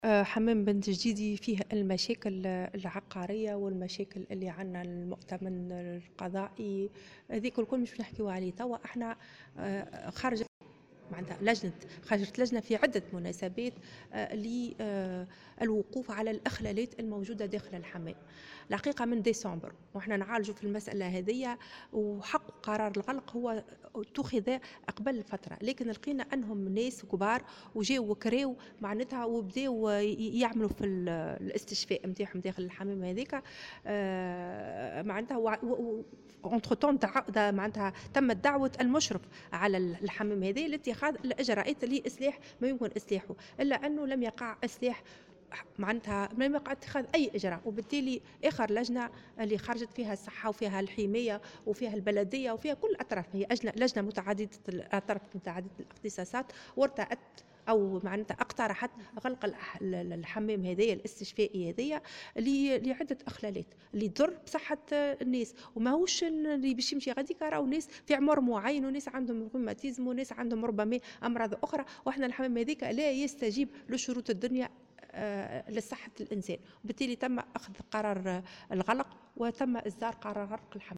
حمام بنت جديدي فيه المشاكل العقارية والمشاكل اللي عندنا المؤتمن القضائي. هذيك الكل مش نحكيو عليه توا احنا. خرجت معناتها خرجت لجنة في عدة مناسبات للوقوف على الإخلالات الموجودة داخل الحمام. الحقيقة من ديسمبر وإحنا نعالجوا في المسألة هذه، وحق قرار الغلق هو اتخذ قبل الفترة، لكن لقينا أنهم ناس كبار وجاوا وكراو معناتها وبداوا يعملوا في الاستشفاء نتاعهم داخل الحمام هذيك. معناتها اونتر تون معناتها تمت دعوة المشرف على الحمام هذه لاتخاذ الإجراءات لإصلاح ما يمكن إصلاحه، إلا أنه لم يقع إصلاح معناتها لم يقع اتخاذ أي إجراء. وبالتالي آخر لجنة اللي خرجت فيها الصحة وفيها الحماية وفيها البلدية وفيها كل الأطراف، هي لجنة متعددة الأطراف متعددة الاختصاصات، وارتأت أو معناتها اقترحت غلق الحمام هذايا الاستشفائي هذايا لعدة إخلالات اللي تضر بصحة الناس. وماهوش اللي باش يمشي غاديك راهو ناس في عمر معين وناس عندهم روماتيزم وناس عندهم ربما أمراض أخرى، وإحنا الحمام هذيك لا يستجيب لشروط الدنيا لصحة الإنسان. وبالتالي تم أخذ قرار الغلق وتم إصدار قرار غلق الحمام.